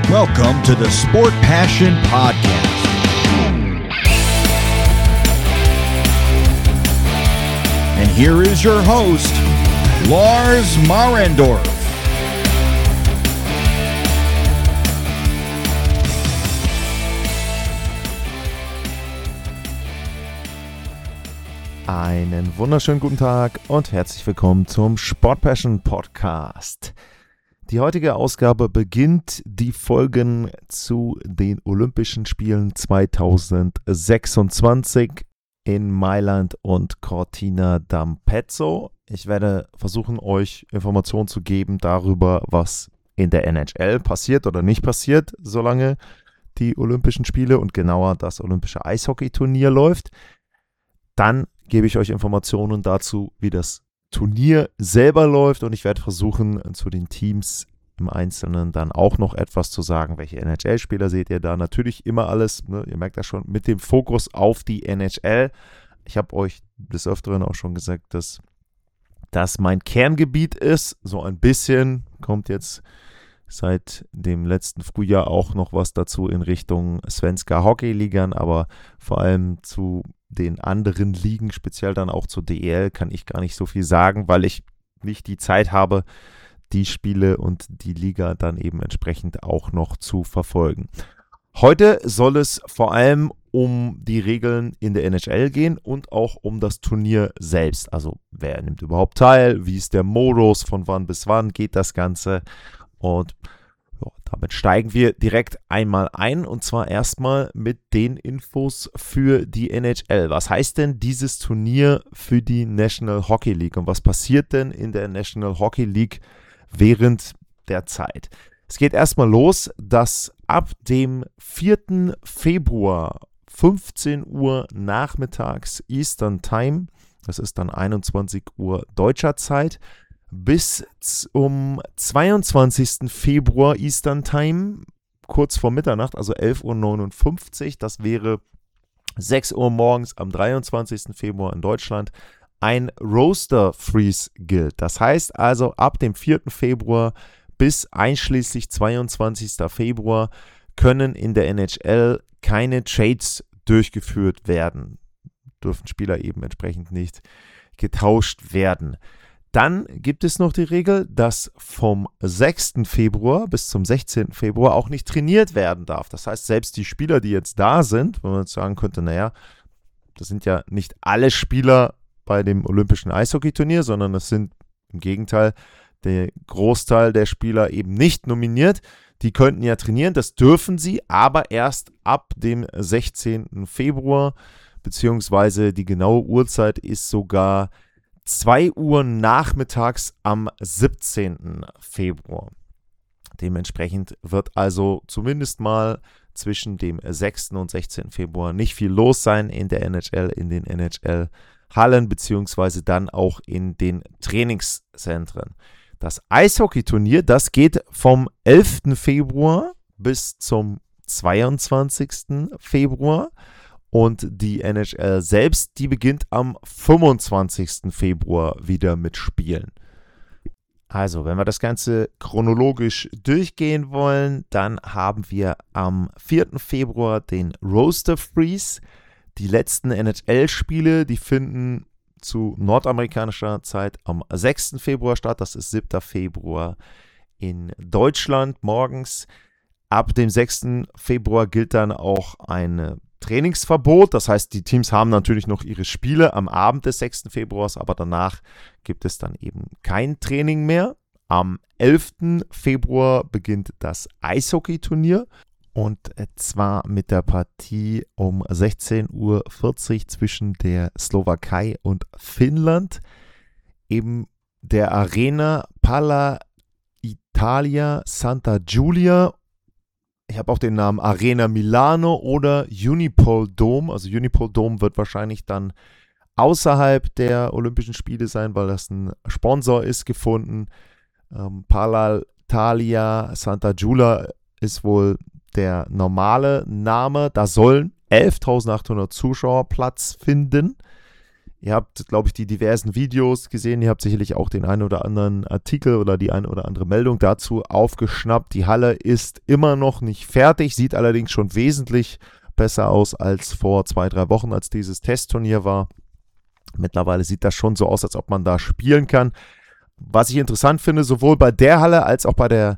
Welcome to the Sport Passion Podcast. And here is your host, Lars Marendorf. Einen wunderschönen guten Tag und herzlich willkommen zum Sport Passion Podcast. Die heutige Ausgabe beginnt die Folgen zu den Olympischen Spielen 2026 in Mailand und Cortina d'Ampezzo. Ich werde versuchen, euch Informationen zu geben darüber, was in der NHL passiert oder nicht passiert, solange die Olympischen Spiele und genauer das Olympische Eishockeyturnier läuft. Dann gebe ich euch Informationen dazu, wie das Turnier selber läuft, und ich werde versuchen, zu den Teams im Einzelnen dann auch noch etwas zu sagen. Welche NHL-Spieler seht ihr da? Natürlich immer alles, ne? Ihr merkt das schon, mit dem Fokus auf die NHL. Ich habe euch des Öfteren auch schon gesagt, dass das mein Kerngebiet ist. So ein bisschen kommt jetzt seit dem letzten Frühjahr auch noch was dazu in Richtung Svenska Hockey-Ligern, aber vor allem zu den anderen Ligen, speziell dann auch zur DEL, kann ich gar nicht so viel sagen, weil ich nicht die Zeit habe, die Spiele und die Liga dann eben entsprechend auch noch zu verfolgen. Heute soll es vor allem um die Regeln in der NHL gehen und auch um das Turnier selbst. Also wer nimmt überhaupt teil, wie ist der Modus, von wann bis wann geht das Ganze, und ja, damit steigen wir direkt einmal ein, und zwar erstmal mit den Infos für die NHL. Was heißt denn dieses Turnier für die National Hockey League und was passiert denn in der National Hockey League während der Zeit? Es geht erstmal los, dass ab dem 4. Februar 15 Uhr nachmittags Eastern Time, das ist dann 21 Uhr deutscher Zeit, bis zum 22. Februar Eastern Time, kurz vor Mitternacht, also 11.59 Uhr, das wäre 6 Uhr morgens am 23. Februar in Deutschland, ein Roster Freeze gilt. Das heißt also, ab dem 4. Februar bis einschließlich 22. Februar können in der NHL keine Trades durchgeführt werden. Dürfen Spieler eben entsprechend nicht getauscht werden. Dann gibt es noch die Regel, dass vom 6. Februar bis zum 16. Februar auch nicht trainiert werden darf. Das heißt, selbst die Spieler, die jetzt da sind, wenn man jetzt sagen könnte, naja, das sind ja nicht alle Spieler bei dem Olympischen Eishockeyturnier, sondern das sind im Gegenteil der Großteil der Spieler eben nicht nominiert. Die könnten ja trainieren, das dürfen sie, aber erst ab dem 16. Februar, beziehungsweise die genaue Uhrzeit ist sogar 2 Uhr nachmittags am 17. Februar. Dementsprechend wird also zumindest mal zwischen dem 6. und 16. Februar nicht viel los sein in der NHL, in den NHL-Hallen, beziehungsweise dann auch in den Trainingszentren. Das Eishockeyturnier, das geht vom 11. Februar bis zum 22. Februar. Und die NHL selbst, die beginnt am 25. Februar wieder mit Spielen. Also, wenn wir das Ganze chronologisch durchgehen wollen, dann haben wir am 4. Februar den Roster Freeze. Die letzten NHL-Spiele, die finden zu nordamerikanischer Zeit am 6. Februar statt. Das ist 7. Februar in Deutschland morgens. Ab dem 6. Februar gilt dann auch eine Trainingsverbot, das heißt, die Teams haben natürlich noch ihre Spiele am Abend des 6. Februars, aber danach gibt es dann eben kein Training mehr. Am 11. Februar beginnt das Eishockeyturnier, und zwar mit der Partie um 16.40 Uhr zwischen der Slowakei und Finnland. Eben der Arena Pala Italia Santa Giulia. Ich habe auch den Namen Arena Milano oder Unipol Dome. Also Unipol Dome wird wahrscheinlich dann außerhalb der Olympischen Spiele sein, weil das ein Sponsor ist, gefunden. Pala Italia Santa Giulia ist wohl der normale Name. Da sollen 11.800 Zuschauer Platz finden Ihr habt, glaube ich, die diversen Videos gesehen. Ihr habt sicherlich auch den einen oder anderen Artikel oder die eine oder andere Meldung dazu aufgeschnappt. Die Halle ist immer noch nicht fertig, sieht allerdings schon wesentlich besser aus als vor 2-3 Wochen, als dieses Testturnier war. Mittlerweile sieht das schon so aus, als ob man da spielen kann. Was ich interessant finde, sowohl bei der Halle als auch bei der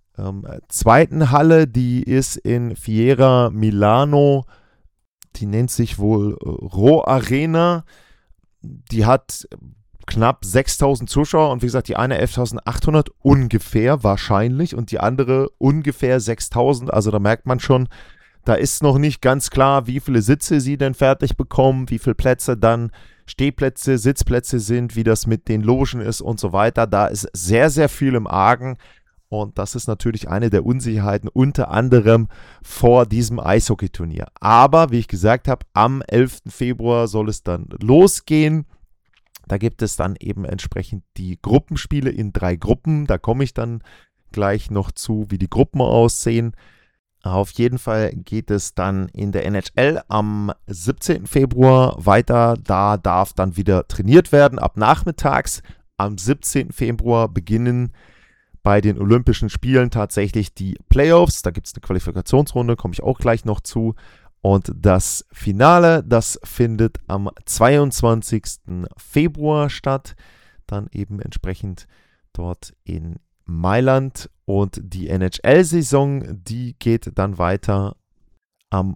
zweiten Halle, die ist in Fiera Milano, die nennt sich wohl Ro Arena. Die hat knapp 6.000 Zuschauer und wie gesagt, die eine 11.800 ungefähr wahrscheinlich und die andere ungefähr 6.000. Also da merkt man schon, da ist noch nicht ganz klar, wie viele Sitze sie denn fertig bekommen, wie viele Plätze dann Stehplätze, Sitzplätze sind, wie das mit den Logen ist und so weiter. Da ist sehr, sehr viel im Argen und das ist natürlich eine der Unsicherheiten, unter anderem vor diesem Eishockeyturnier. Aber, wie ich gesagt habe, am 11. Februar soll es dann losgehen. Da gibt es dann eben entsprechend die Gruppenspiele in 3 Gruppen. Da komme ich dann gleich noch zu, wie die Gruppen aussehen. Auf jeden Fall geht es dann in der NHL am 17. Februar weiter. Da darf dann wieder trainiert werden ab nachmittags. Am 17. Februar beginnen bei den Olympischen Spielen tatsächlich die Playoffs. Da gibt es eine Qualifikationsrunde, komme ich auch gleich noch zu. Und das Finale, das findet am 22. Februar statt. Dann eben entsprechend dort in Mailand. Und die NHL-Saison, die geht dann weiter am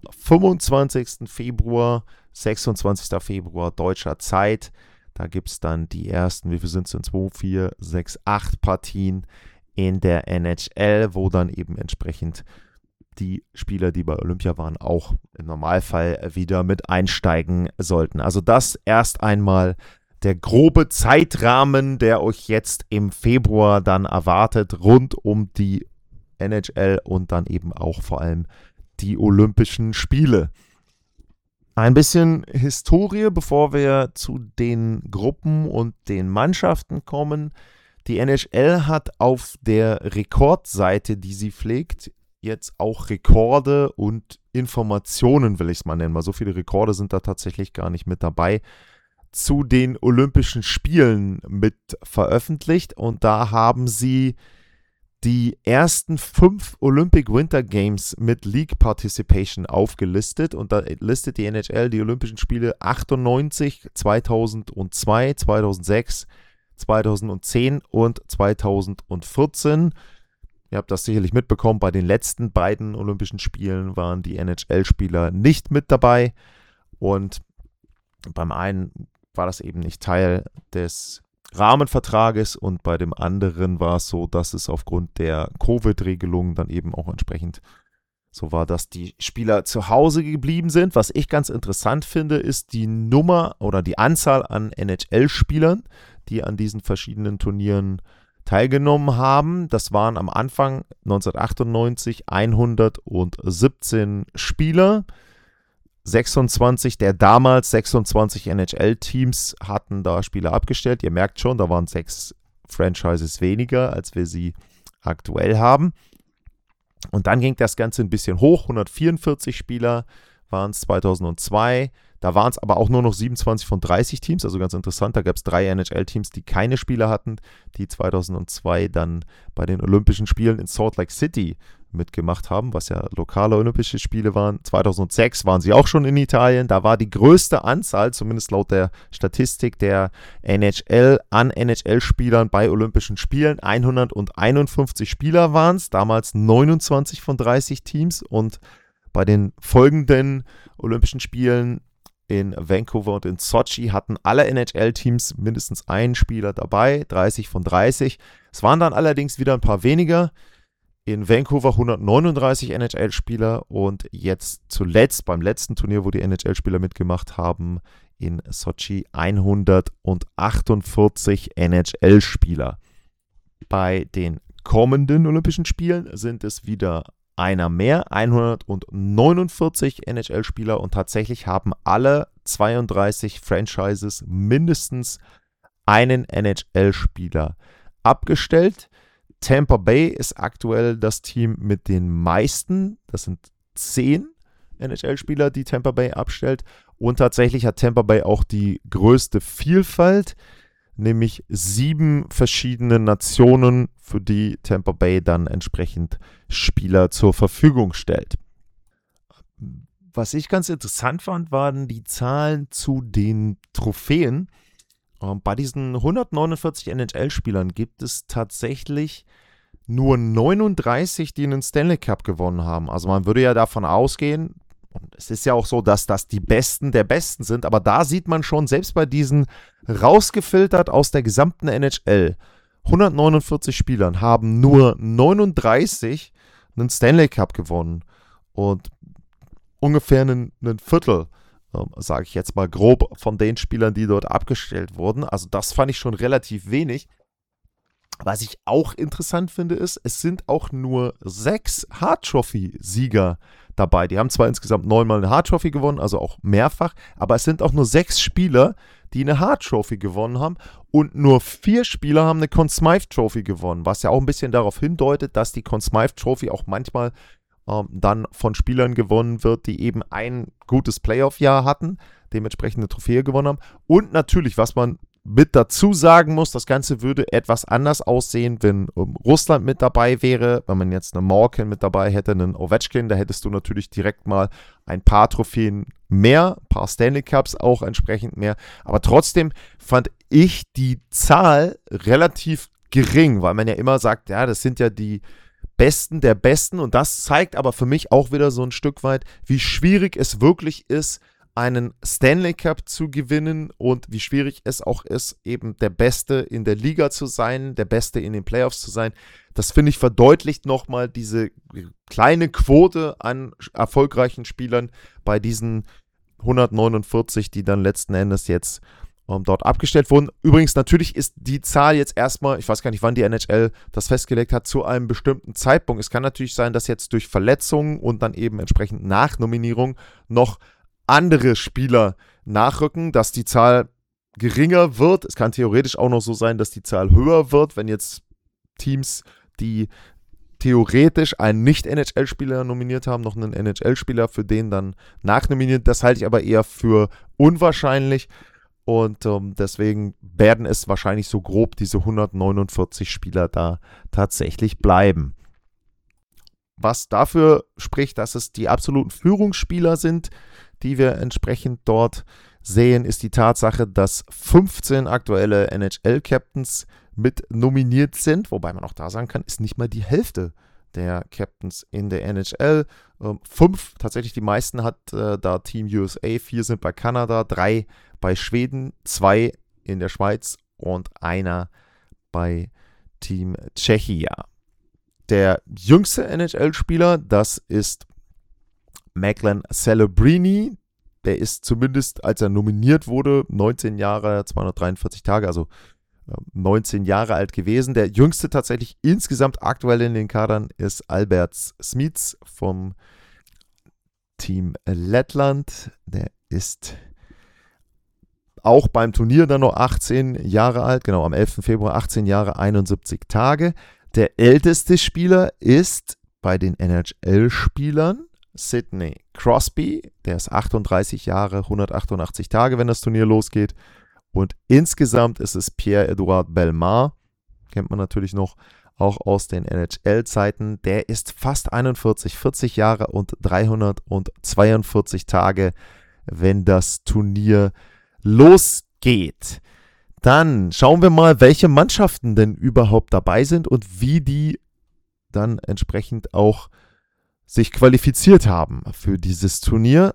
25. Februar, 26. Februar deutscher Zeit. Da gibt es dann die ersten, wie viel sind es denn? 2, 4, 6, 8 Partien in der NHL, wo dann eben entsprechend die Spieler, die bei Olympia waren, auch im Normalfall wieder mit einsteigen sollten. Also das erst einmal der grobe Zeitrahmen, der euch jetzt im Februar dann erwartet, rund um die NHL und dann eben auch vor allem die Olympischen Spiele. Ein bisschen Historie, bevor wir zu den Gruppen und den Mannschaften kommen. Die NHL hat auf der Rekordseite, die sie pflegt, jetzt auch Rekorde und Informationen, will ich es mal nennen. Mal so viele Rekorde sind da tatsächlich gar nicht mit dabei, zu den Olympischen Spielen mit veröffentlicht. Und da haben sie die ersten 5 Olympic Winter Games mit League Participation aufgelistet. Und da listet die NHL die Olympischen Spiele 98, 2002, 2006, 2010 und 2014. Ihr habt das sicherlich mitbekommen, bei den letzten beiden Olympischen Spielen waren die NHL-Spieler nicht mit dabei und beim einen war das eben nicht Teil des Rahmenvertrages und bei dem anderen war es so, dass es aufgrund der Covid-Regelung dann eben auch entsprechend so war, dass die Spieler zu Hause geblieben sind. Was ich ganz interessant finde, ist die Nummer oder die Anzahl an NHL-Spielern, die an diesen verschiedenen Turnieren teilgenommen haben. Das waren am Anfang 1998 117 Spieler. 26 der damals 26 NHL-Teams hatten da Spieler abgestellt. Ihr merkt schon, da waren 6 Franchises weniger, als wir sie aktuell haben. Und dann ging das Ganze ein bisschen hoch. 144 Spieler waren es 2002. Da waren es aber auch nur noch 27 von 30 Teams. Also ganz interessant, da gab es 3 NHL-Teams, die keine Spieler hatten, die 2002 dann bei den Olympischen Spielen in Salt Lake City mitgemacht haben, was ja lokale Olympische Spiele waren. 2006 waren sie auch schon in Italien. Da war die größte Anzahl, zumindest laut der Statistik der NHL, an NHL-Spielern bei Olympischen Spielen. 151 Spieler waren es, damals 29 von 30 Teams. Und bei den folgenden Olympischen Spielen in Vancouver und in Sochi hatten alle NHL-Teams mindestens einen Spieler dabei, 30 von 30. Es waren dann allerdings wieder ein paar weniger. In Vancouver 139 NHL-Spieler und jetzt zuletzt beim letzten Turnier, wo die NHL-Spieler mitgemacht haben, in Sochi 148 NHL-Spieler. Bei den kommenden Olympischen Spielen sind es wieder einer mehr, 149 NHL-Spieler und tatsächlich haben alle 32 Franchises mindestens einen NHL-Spieler abgestellt. Tampa Bay ist aktuell das Team mit den meisten, das sind 10 NHL-Spieler, die Tampa Bay abstellt. Und tatsächlich hat Tampa Bay auch die größte Vielfalt, nämlich 7 verschiedene Nationen, für die Tampa Bay dann entsprechend Spieler zur Verfügung stellt. Was ich ganz interessant fand, waren die Zahlen zu den Trophäen. Bei diesen 149 NHL-Spielern gibt es tatsächlich nur 39, die einen Stanley Cup gewonnen haben. Also man würde ja davon ausgehen, und es ist ja auch so, dass das die Besten der Besten sind, aber da sieht man schon, selbst bei diesen rausgefiltert aus der gesamten NHL, 149 Spielern haben nur 39 einen Stanley Cup gewonnen. Und ungefähr ein Viertel, sage ich jetzt mal grob, von den Spielern, die dort abgestellt wurden. Also das fand ich schon relativ wenig. Was ich auch interessant finde, ist, es sind auch nur 6 Hart Trophy-Sieger dabei. Die haben zwar insgesamt 9-mal eine Hart Trophy gewonnen, also auch mehrfach, aber es sind auch nur 6 Spieler, die eine Hart Trophy gewonnen haben, und nur 4 Spieler haben eine Conn Smythe Trophy gewonnen, was ja auch ein bisschen darauf hindeutet, dass die Conn Smythe Trophy auch manchmal dann von Spielern gewonnen wird, die eben ein gutes Playoff-Jahr hatten, dementsprechend eine Trophäe gewonnen haben. Und natürlich, was man mit dazu sagen muss, das Ganze würde etwas anders aussehen, wenn Russland mit dabei wäre, wenn man jetzt einen Malkin mit dabei hätte, einen Ovechkin, da hättest du natürlich direkt mal ein paar Trophäen mehr, ein paar Stanley Cups auch entsprechend mehr, aber trotzdem fand ich die Zahl relativ gering, weil man ja immer sagt, ja, das sind ja die Besten der Besten, und das zeigt aber für mich auch wieder so ein Stück weit, wie schwierig es wirklich ist, einen Stanley Cup zu gewinnen, und wie schwierig es auch ist, eben der Beste in der Liga zu sein, der Beste in den Playoffs zu sein. Das, finde ich, verdeutlicht nochmal diese kleine Quote an erfolgreichen Spielern bei diesen 149, die dann letzten Endes jetzt dort abgestellt wurden. Übrigens, natürlich ist die Zahl jetzt erstmal, ich weiß gar nicht, wann die NHL das festgelegt hat, zu einem bestimmten Zeitpunkt. Es kann natürlich sein, dass jetzt durch Verletzungen und dann eben entsprechend Nachnominierung noch andere Spieler nachrücken, dass die Zahl geringer wird. Es kann theoretisch auch noch so sein, dass die Zahl höher wird, wenn jetzt Teams, die theoretisch einen Nicht-NHL-Spieler nominiert haben, noch einen NHL-Spieler für den dann nachnominiert. Das halte ich aber eher für unwahrscheinlich. Und deswegen werden es wahrscheinlich so grob diese 149 Spieler da tatsächlich bleiben. Was dafür spricht, dass es die absoluten Führungsspieler sind, die wir entsprechend dort sehen, ist die Tatsache, dass 15 aktuelle NHL-Captains mit nominiert sind. Wobei man auch da sagen kann, ist nicht mal die Hälfte der Captains in der NHL. 5, tatsächlich die meisten hat da Team USA, 4 sind bei Kanada, 3 bei Schweden, 2 in der Schweiz und 1 bei Team Tschechia. Der jüngste NHL-Spieler, das ist Macklin Celebrini. Der ist zumindest, als er nominiert wurde, 19 Jahre, 243 Tage, also 19 Jahre alt gewesen. Der jüngste tatsächlich insgesamt aktuell in den Kadern ist Albert Smits vom Team Lettland. Der ist auch beim Turnier dann noch 18 Jahre alt, genau, am 11. Februar 18 Jahre, 71 Tage. Der älteste Spieler ist bei den NHL-Spielern Sidney Crosby. Der ist 38 Jahre, 188 Tage, wenn das Turnier losgeht. Und insgesamt ist es Pierre-Edouard Bellemare, kennt man natürlich noch, auch aus den NHL-Zeiten. Der ist fast 41, 40 Jahre und 342 Tage, wenn das Turnier losgeht. Dann schauen wir mal, welche Mannschaften denn überhaupt dabei sind und wie die dann entsprechend auch sich qualifiziert haben für dieses Turnier.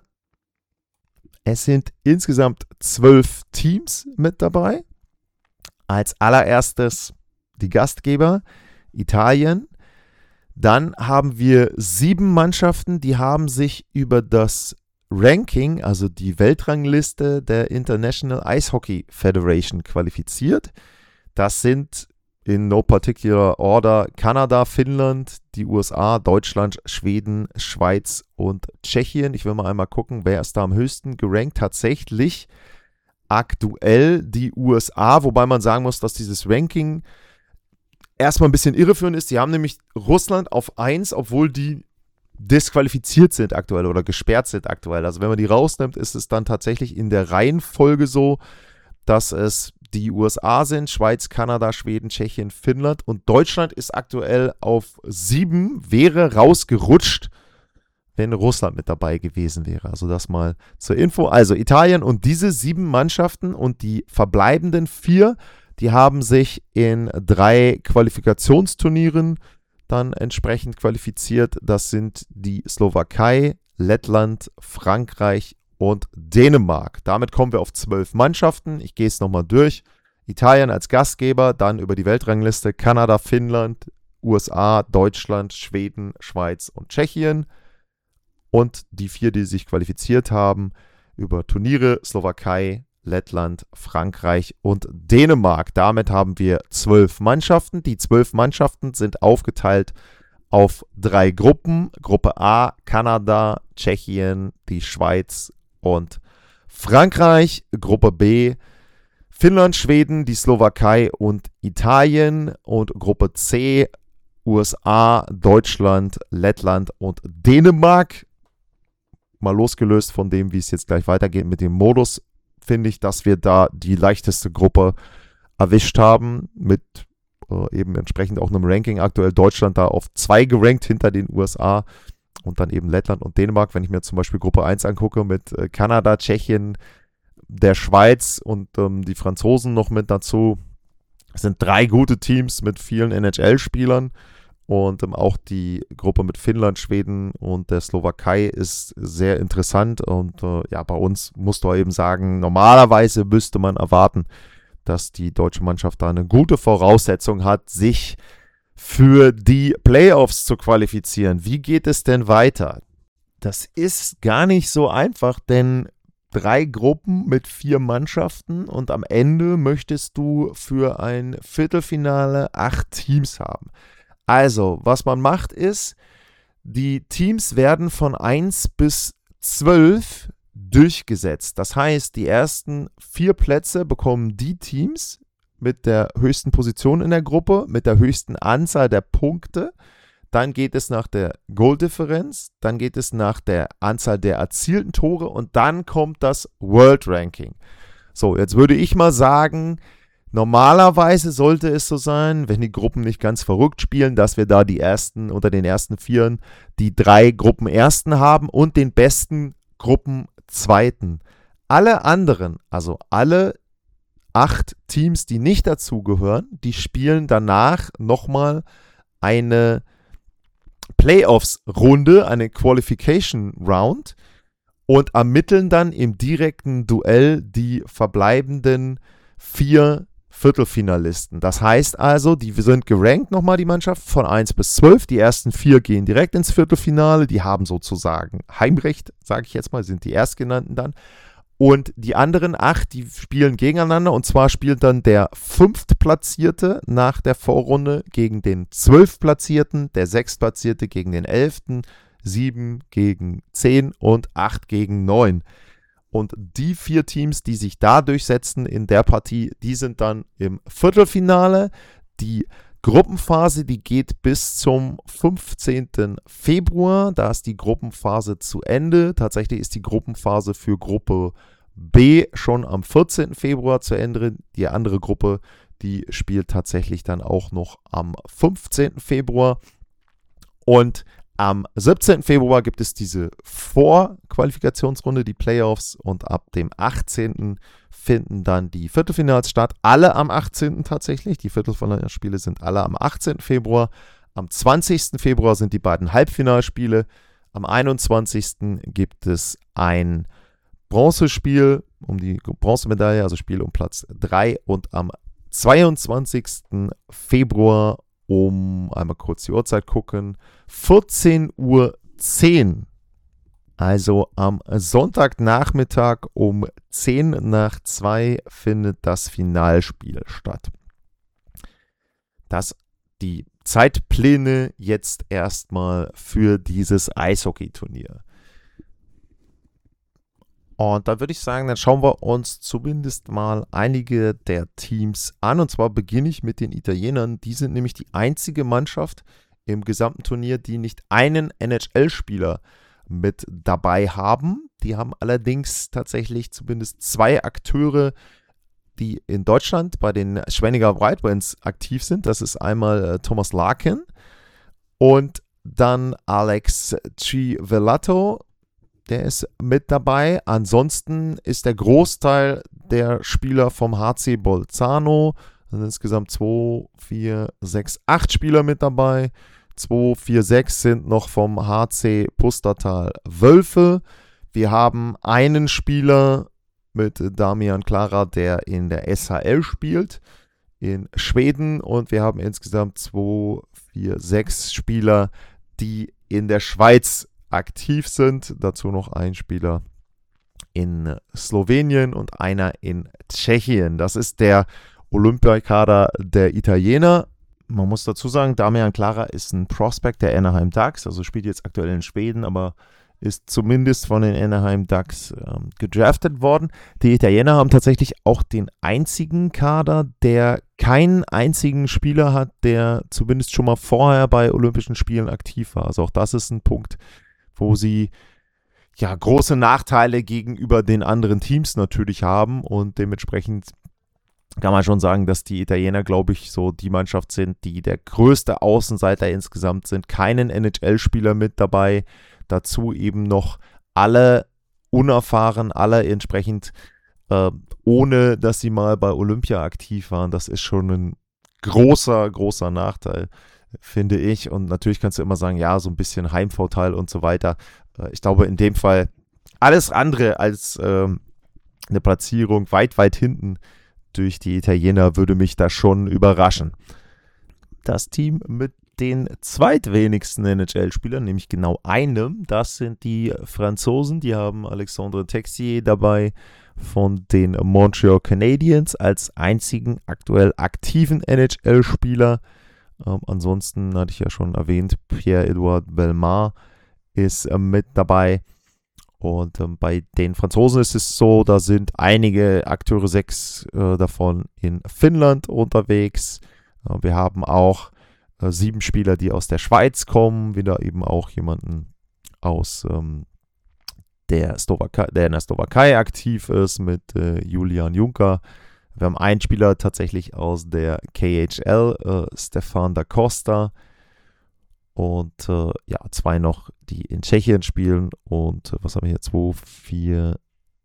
Es sind insgesamt 12 Teams mit dabei. Als allererstes die Gastgeber Italien. Dann haben wir 7 Mannschaften, die haben sich über das Ranking, also die Weltrangliste der International Ice Hockey Federation qualifiziert. Das sind in no particular order Kanada, Finnland, die USA, Deutschland, Schweden, Schweiz und Tschechien. Ich will mal einmal gucken, wer ist da am höchsten gerankt. Tatsächlich aktuell die USA, wobei man sagen muss, dass dieses Ranking erstmal ein bisschen irreführend ist. Die haben nämlich Russland auf 1, obwohl die disqualifiziert sind aktuell oder gesperrt sind aktuell. Also wenn man die rausnimmt, ist es dann tatsächlich in der Reihenfolge so, dass es die USA sind, Schweiz, Kanada, Schweden, Tschechien, Finnland und Deutschland ist aktuell auf 7, wäre rausgerutscht, wenn Russland mit dabei gewesen wäre. Also das mal zur Info. Also Italien und diese 7 Mannschaften und die verbleibenden 4, die haben sich in 3 Qualifikationsturnieren dann entsprechend qualifiziert. Das sind die Slowakei, Lettland, Frankreich und Dänemark. Damit kommen wir auf 12 Mannschaften. Ich gehe es nochmal durch. Italien als Gastgeber, dann über die Weltrangliste Kanada, Finnland, USA, Deutschland, Schweden, Schweiz und Tschechien. Und die 4, die sich qualifiziert haben, über Turniere Slowakei, Lettland, Frankreich und Dänemark. Damit haben wir 12 Mannschaften. Die 12 Mannschaften sind aufgeteilt auf 3 Gruppen. Gruppe A, Kanada, Tschechien, die Schweiz und Frankreich. Gruppe B, Finnland, Schweden, die Slowakei und Italien. Und Gruppe C, USA, Deutschland, Lettland und Dänemark. Mal losgelöst von dem, wie es jetzt gleich weitergeht mit dem Modus, finde ich, dass wir da die leichteste Gruppe erwischt haben, mit eben entsprechend auch einem Ranking. Aktuell Deutschland da auf 2 gerankt hinter den USA und dann eben Lettland und Dänemark. Wenn ich mir zum Beispiel Gruppe 1 angucke mit Kanada, Tschechien, der Schweiz und die Franzosen noch mit dazu, sind 3 gute Teams mit vielen NHL-Spielern. Und auch die Gruppe mit Finnland, Schweden und der Slowakei ist sehr interessant. Und ja, bei uns musst du eben sagen, normalerweise müsste man erwarten, dass die deutsche Mannschaft da eine gute Voraussetzung hat, sich für die Playoffs zu qualifizieren. Wie geht es denn weiter? Das ist gar nicht so einfach, denn 3 Gruppen mit 4 Mannschaften und am Ende möchtest du für ein Viertelfinale 8 Teams haben. Also, was man macht ist, die Teams werden von 1 bis 12 durchgesetzt. Das heißt, die ersten 4 Plätze bekommen die Teams mit der höchsten Position in der Gruppe, mit der höchsten Anzahl der Punkte. Dann geht es nach der Goaldifferenz, dann geht es nach der Anzahl der erzielten Tore und dann kommt das World Ranking. So, jetzt würde ich mal sagen, normalerweise sollte es so sein, wenn die Gruppen nicht ganz verrückt spielen, dass wir da die ersten, unter den ersten 4 die 3 Gruppenersten haben und den besten Gruppenzweiten. Alle anderen, also alle 8 Teams, die nicht dazugehören, die spielen danach nochmal eine Playoffs-Runde, eine Qualification-Round und ermitteln dann im direkten Duell die verbleibenden 4 Viertelfinalisten. Das heißt also, die sind gerankt nochmal, die Mannschaft, von 1 bis 12. Die ersten 4 gehen direkt ins Viertelfinale. Die haben sozusagen Heimrecht, sage ich jetzt mal, sind die Erstgenannten dann. Und die anderen 8, die spielen gegeneinander. Und zwar spielt dann der 5. Platzierte nach der Vorrunde gegen den 12. Platzierten, der 6. Platzierte gegen den 11., 7 gegen 10 und 8 gegen 9. Und die 4 Teams, die sich da durchsetzen in der Partie, die sind dann im Viertelfinale. Die Gruppenphase, die geht bis zum 15. Februar. Da ist die Gruppenphase zu Ende. Tatsächlich ist die Gruppenphase für Gruppe B schon am 14. Februar zu Ende. Die andere Gruppe, die spielt tatsächlich dann auch noch am 15. Februar. Und am 17. Februar gibt es diese Vorqualifikationsrunde, die Playoffs, und ab dem 18. finden dann die Viertelfinals statt. Alle am 18. tatsächlich. Die Viertelfinalspiele sind alle am 18. Februar. Am 20. Februar sind die beiden Halbfinalspiele. Am 21. gibt es ein Bronzespiel um die Bronzemedaille, also Spiel um Platz 3. Und am 22. Februar einmal kurz die Uhrzeit gucken, 14:10 Uhr, also am Sonntagnachmittag um 1:50 findet das Finalspiel statt. Das die Zeitpläne jetzt erstmal für dieses Eishockeyturnier. Und da würde ich sagen, dann schauen wir uns zumindest mal einige der Teams an. Und zwar beginne ich mit den Italienern. Die sind nämlich die einzige Mannschaft im gesamten Turnier, die nicht einen NHL-Spieler mit dabei haben. Die haben allerdings tatsächlich zumindest 2 Akteure, die in Deutschland bei den Schwenninger White Wings aktiv sind. Das ist einmal Thomas Larkin und dann Alex Civellato, der ist mit dabei. Ansonsten ist der Großteil der Spieler vom HC Bolzano, sind insgesamt 2, 4, 6, 8 Spieler mit dabei. 2, 4, 6 sind noch vom HC Pustertal Wölfe. Wir haben einen Spieler mit Damian Klara, der in der SHL spielt, in Schweden. Und wir haben insgesamt 2, 4, 6 Spieler, die in der Schweiz aktiv sind. Dazu noch ein Spieler in Slowenien und einer in Tschechien. Das ist der Olympiakader der Italiener. Man muss dazu sagen, Damian Klara ist ein Prospect der Anaheim Ducks, also spielt jetzt aktuell in Schweden, aber ist zumindest von den Anaheim Ducks gedraftet worden. Die Italiener haben tatsächlich auch den einzigen Kader, der keinen einzigen Spieler hat, der zumindest schon mal vorher bei Olympischen Spielen aktiv war. Also auch das ist ein Punkt, wo sie ja große Nachteile gegenüber den anderen Teams natürlich haben und dementsprechend kann man schon sagen, dass die Italiener, glaube ich, so die Mannschaft sind, die der größte Außenseiter insgesamt sind. Keinen NHL-Spieler mit dabei. Dazu eben noch alle unerfahren, alle entsprechend ohne, dass sie mal bei Olympia aktiv waren. Das ist schon ein großer, großer Nachteil, finde ich. Und natürlich kannst du immer sagen, ja, so ein bisschen Heimvorteil und so weiter. Ich glaube, in dem Fall alles andere als eine Platzierung weit, weit hinten durch die Italiener würde mich da schon überraschen. Das Team mit den zweitwenigsten NHL-Spielern, nämlich genau einem, das sind die Franzosen. Die haben Alexandre Texier dabei von den Montreal Canadiens als einzigen aktuell aktiven NHL-Spieler. Ansonsten hatte ich ja schon erwähnt, Pierre-Edouard Bellemare ist mit dabei. Und bei den Franzosen ist es so, da sind einige Akteure, 6 davon in Finnland unterwegs. Wir haben auch 7 Spieler, die aus der Schweiz kommen. Wieder eben auch jemanden aus der in der Slowakei aktiv ist mit Julian Juncker. Wir haben einen Spieler tatsächlich aus der KHL, Stefan da Costa. Und 2 noch, die in Tschechien spielen. Und was haben wir hier? 2, 4,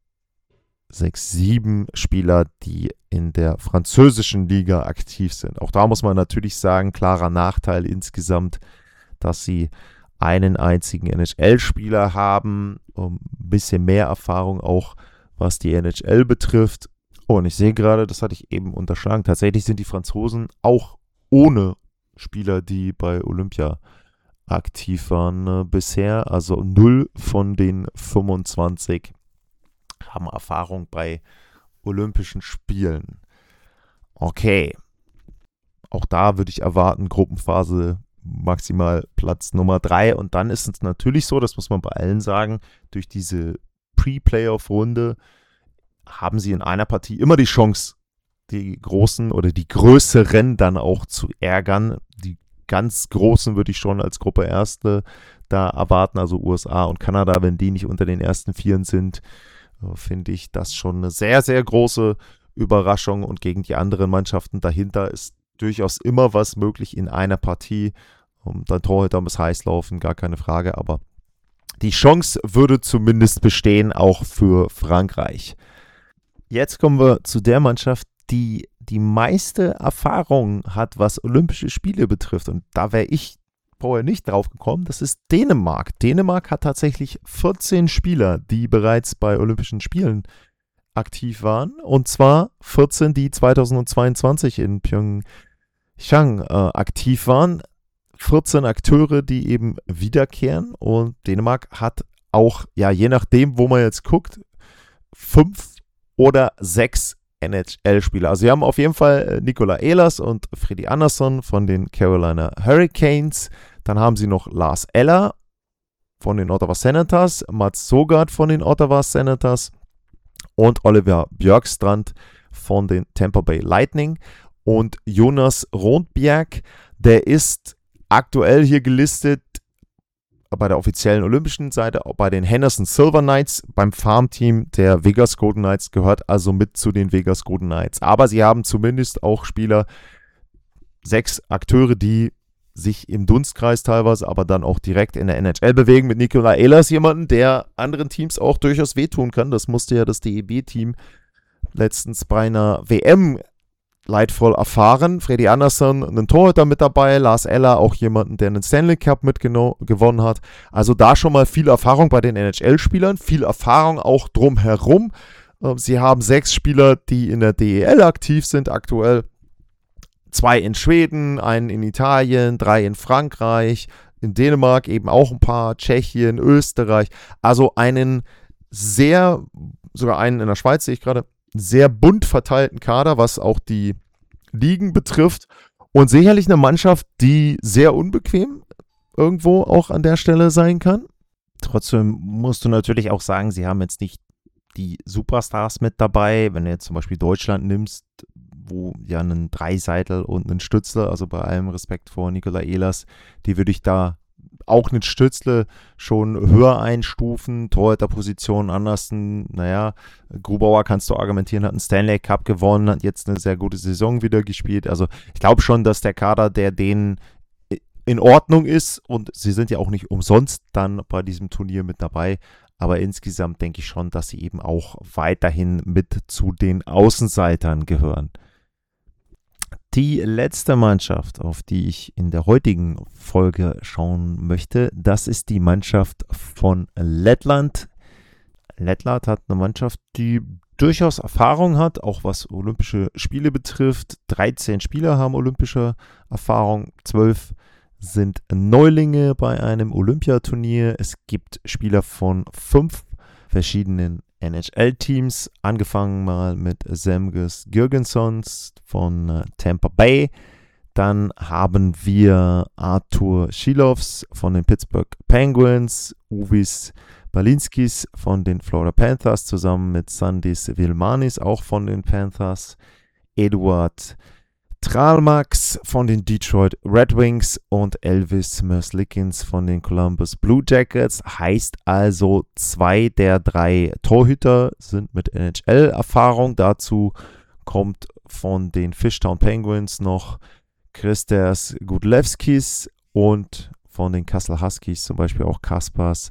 6, 7 Spieler, die in der französischen Liga aktiv sind. Auch da muss man natürlich sagen, klarer Nachteil insgesamt, dass sie einen einzigen NHL-Spieler haben. Ein bisschen mehr Erfahrung auch, was die NHL betrifft. Und ich sehe gerade, das hatte ich eben unterschlagen, tatsächlich sind die Franzosen auch ohne Spieler, die bei Olympia aktiv waren bisher. Also 0 von den 25 haben Erfahrung bei Olympischen Spielen. Okay. Auch da würde ich erwarten, Gruppenphase maximal Platz Nummer 3. Und dann ist es natürlich so, das muss man bei allen sagen, durch diese Pre-Playoff-Runde haben sie in einer Partie immer die Chance, die Großen oder die Größeren dann auch zu ärgern. Die ganz Großen würde ich schon als Gruppe Erste da erwarten, also USA und Kanada, wenn die nicht unter den ersten 4 sind, finde ich das schon eine sehr, sehr große Überraschung und gegen die anderen Mannschaften dahinter ist durchaus immer was möglich in einer Partie. Dein Torhüter muss heiß laufen, gar keine Frage, aber die Chance würde zumindest bestehen, auch für Frankreich. Jetzt kommen wir zu der Mannschaft, die die meiste Erfahrung hat, was Olympische Spiele betrifft. Und da wäre ich vorher nicht drauf gekommen. Das ist Dänemark. Dänemark hat tatsächlich 14 Spieler, die bereits bei Olympischen Spielen aktiv waren. Und zwar 14, die 2022 in Pyeongchang aktiv waren. 14 Akteure, die eben wiederkehren. Und Dänemark hat auch, ja, je nachdem, wo man jetzt guckt, 5 oder 6 NHL-Spieler. Also wir haben auf jeden Fall Nikola Ehlers und Freddy Andersson von den Carolina Hurricanes. Dann haben sie noch Lars Eller von den Ottawa Senators, Mats Sogaard von den Ottawa Senators und Oliver Björkstrand von den Tampa Bay Lightning. Und Jonas Rondbjerg, der ist aktuell hier gelistet bei der offiziellen olympischen Seite, bei den Henderson Silver Knights, beim Farmteam der Vegas Golden Knights, gehört also mit zu den Vegas Golden Knights. Aber sie haben zumindest auch Spieler, 6 Akteure, die sich im Dunstkreis teilweise, aber dann auch direkt in der NHL bewegen. Mit Nikola Ehlers jemanden, der anderen Teams auch durchaus wehtun kann. Das musste ja das DEB-Team letztens bei einer WM leidvoll erfahren. Freddy Andersson, einen Torhüter mit dabei, Lars Eller, auch jemanden, der einen Stanley Cup gewonnen hat. Also da schon mal viel Erfahrung bei den NHL-Spielern, viel Erfahrung auch drumherum. Sie haben 6 Spieler, die in der DEL aktiv sind aktuell. 2 in Schweden, einen in Italien, 3 in Frankreich, in Dänemark eben auch ein paar, Tschechien, Österreich. Also sogar einen in der Schweiz sehe ich gerade, sehr bunt verteilten Kader, was auch die Ligen betrifft. Und sicherlich eine Mannschaft, die sehr unbequem irgendwo auch an der Stelle sein kann. Trotzdem musst du natürlich auch sagen, sie haben jetzt nicht die Superstars mit dabei. Wenn du jetzt zum Beispiel Deutschland nimmst, wo ja einen Dreiseitel und einen Stützle, also bei allem Respekt vor Nikola Ehlers, die würde ich da auch einen Stützle schon höher einstufen. Torhüterposition Andersen, Grubauer kannst du argumentieren, hat einen Stanley Cup gewonnen, hat jetzt eine sehr gute Saison wieder gespielt. Also ich glaube schon, dass der Kader, der denen in Ordnung ist, und sie sind ja auch nicht umsonst dann bei diesem Turnier mit dabei, aber insgesamt denke ich schon, dass sie eben auch weiterhin mit zu den Außenseitern gehören. Die letzte Mannschaft, auf die ich in der heutigen Folge schauen möchte, das ist die Mannschaft von Lettland. Lettland hat eine Mannschaft, die durchaus Erfahrung hat, auch was Olympische Spiele betrifft. 13 Spieler haben olympische Erfahrung, 12 sind Neulinge bei einem Olympiaturnier. Es gibt Spieler von 5 verschiedenen NHL-Teams, angefangen mal mit Zemgus Girgensons von Tampa Bay. Dann haben wir Artur Šilovs von den Pittsburgh Penguins, Uvis Balinskis von den Florida Panthers zusammen mit Sandis Vilmanis, auch von den Panthers, Eduard Tralmax von den Detroit Red Wings und Elvis Merzlikins von den Columbus Blue Jackets. Heißt also, 2 der 3 Torhüter sind mit NHL-Erfahrung. Dazu kommt von den Fishtown Penguins noch Christas Gudlevskis und von den Kassel Huskies zum Beispiel auch Kaspars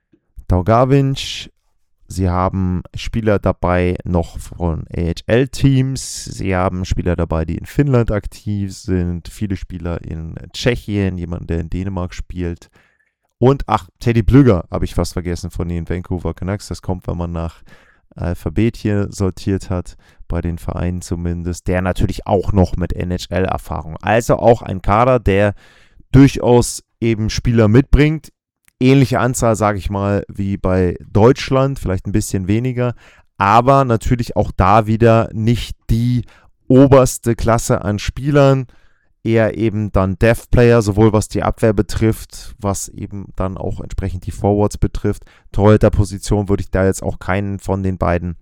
Daugavinch. Sie haben Spieler dabei noch von AHL-Teams. Sie haben Spieler dabei, die in Finnland aktiv sind. Viele Spieler in Tschechien, jemand, der in Dänemark spielt. Und, Teddy Blüger habe ich fast vergessen von den Vancouver Canucks. Das kommt, wenn man nach Alphabet hier sortiert hat, bei den Vereinen zumindest. Der natürlich auch noch mit NHL-Erfahrung. Also auch ein Kader, der durchaus eben Spieler mitbringt. Ähnliche Anzahl, sage ich mal, wie bei Deutschland, vielleicht ein bisschen weniger, aber natürlich auch da wieder nicht die oberste Klasse an Spielern, eher eben dann Depth-Player, sowohl was die Abwehr betrifft, was eben dann auch entsprechend die Forwards betrifft. Torhüterposition würde ich da jetzt auch keinen von den beiden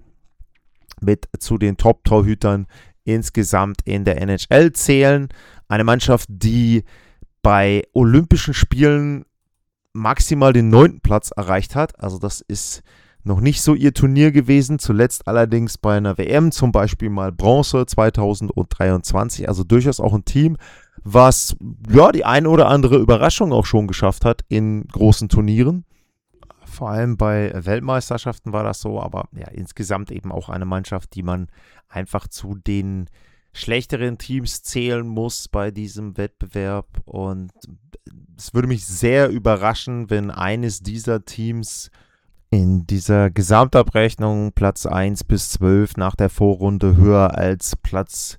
mit zu den Top-Torhütern insgesamt in der NHL zählen. Eine Mannschaft, die bei Olympischen Spielen maximal den 9. Platz erreicht hat. Also das ist noch nicht so ihr Turnier gewesen. Zuletzt allerdings bei einer WM, zum Beispiel mal Bronze 2023. Also durchaus auch ein Team, was die eine oder andere Überraschung auch schon geschafft hat in großen Turnieren. Vor allem bei Weltmeisterschaften war das so, aber insgesamt eben auch eine Mannschaft, die man einfach zu den schlechteren Teams zählen muss bei diesem Wettbewerb, und es würde mich sehr überraschen, wenn eines dieser Teams in dieser Gesamtabrechnung Platz 1 bis 12 nach der Vorrunde höher als Platz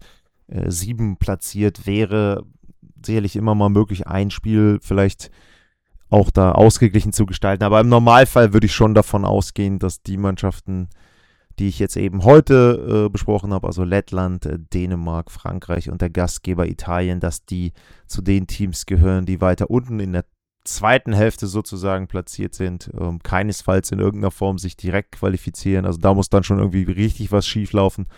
7 platziert wäre. Sicherlich immer mal möglich, ein Spiel vielleicht auch da ausgeglichen zu gestalten, aber im Normalfall würde ich schon davon ausgehen, dass die Mannschaften, die ich jetzt eben heute besprochen habe, also Lettland, Dänemark, Frankreich und der Gastgeber Italien, dass die zu den Teams gehören, die weiter unten in der zweiten Hälfte sozusagen platziert sind, keinesfalls in irgendeiner Form sich direkt qualifizieren. Also da muss dann schon irgendwie richtig was schief laufen,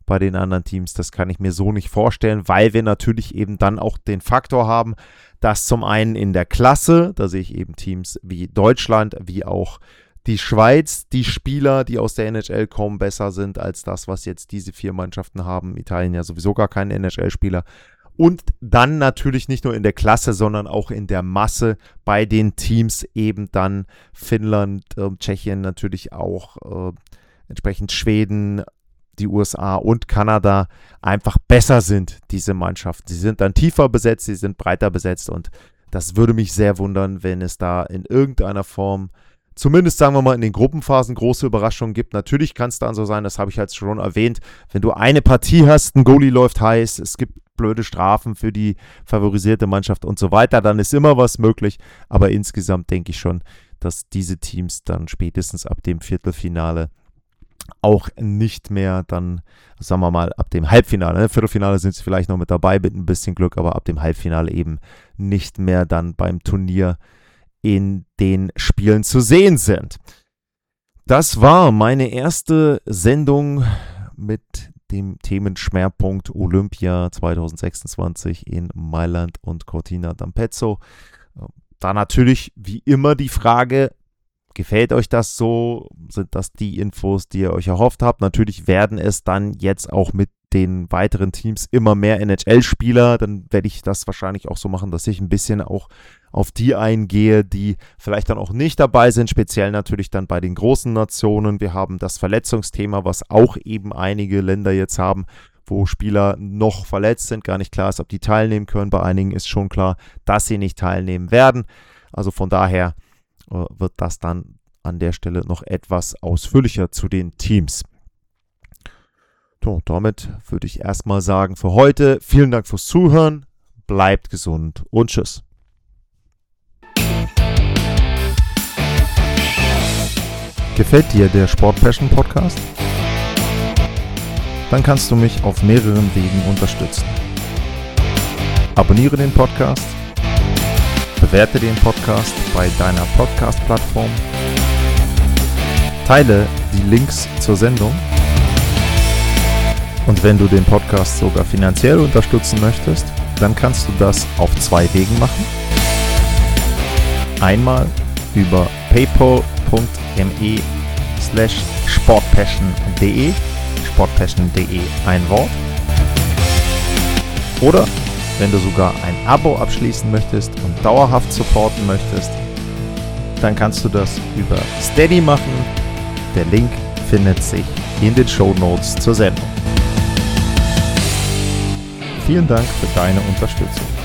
bei den anderen Teams. Das kann ich mir so nicht vorstellen, weil wir natürlich eben dann auch den Faktor haben, dass zum einen in der Klasse, da sehe ich eben Teams wie Deutschland, wie auch die Schweiz, die Spieler, die aus der NHL kommen, besser sind als das, was jetzt diese 4 Mannschaften haben. Italien ja sowieso gar keinen NHL-Spieler. Und dann natürlich nicht nur in der Klasse, sondern auch in der Masse bei den Teams eben dann Finnland, Tschechien natürlich auch, entsprechend Schweden, die USA und Kanada einfach besser sind, diese Mannschaften. Sie sind dann tiefer besetzt, sie sind breiter besetzt und das würde mich sehr wundern, wenn es da in irgendeiner Form, zumindest sagen wir mal in den Gruppenphasen, große Überraschungen gibt. Natürlich kann es dann so sein, das habe ich jetzt schon erwähnt, wenn du eine Partie hast, ein Goalie läuft heiß, es gibt blöde Strafen für die favorisierte Mannschaft und so weiter, dann ist immer was möglich, aber insgesamt denke ich schon, dass diese Teams dann spätestens ab dem Viertelfinale auch nicht mehr dann, sagen wir mal, ab dem Halbfinale, Viertelfinale sind sie vielleicht noch mit dabei mit ein bisschen Glück, aber ab dem Halbfinale eben nicht mehr dann beim Turnier in den Spielen zu sehen sind. Das war meine erste Sendung mit dem Themenschwerpunkt Olympia 2026 in Mailand und Cortina d'Ampezzo. Da natürlich wie immer die Frage, gefällt euch das so? Sind das die Infos, die ihr euch erhofft habt? Natürlich werden es dann jetzt auch mit den weiteren Teams immer mehr NHL-Spieler. Dann werde ich das wahrscheinlich auch so machen, dass ich ein bisschen auch auf die eingehe, die vielleicht dann auch nicht dabei sind, speziell natürlich dann bei den großen Nationen. Wir haben das Verletzungsthema, was auch eben einige Länder jetzt haben, wo Spieler noch verletzt sind, gar nicht klar ist, ob die teilnehmen können. Bei einigen ist schon klar, dass sie nicht teilnehmen werden. Also von daher wird das dann an der Stelle noch etwas ausführlicher zu den Teams. So, damit würde ich erstmal sagen für heute, vielen Dank fürs Zuhören, bleibt gesund und tschüss. Gefällt dir der Sport Passion Podcast? Dann kannst du mich auf mehreren Wegen unterstützen. Abonniere den Podcast, bewerte den Podcast bei deiner Podcast-Plattform, teile die Links zur Sendung und wenn du den Podcast sogar finanziell unterstützen möchtest, dann kannst du das auf 2 Wegen machen. Einmal über paypal.me/sportpassion.de, sportpassion.de ein Wort. Oder wenn du sogar ein Abo abschließen möchtest und dauerhaft supporten möchtest, dann kannst du das über Steady machen. Der Link findet sich in den Shownotes zur Sendung. Vielen Dank für deine Unterstützung.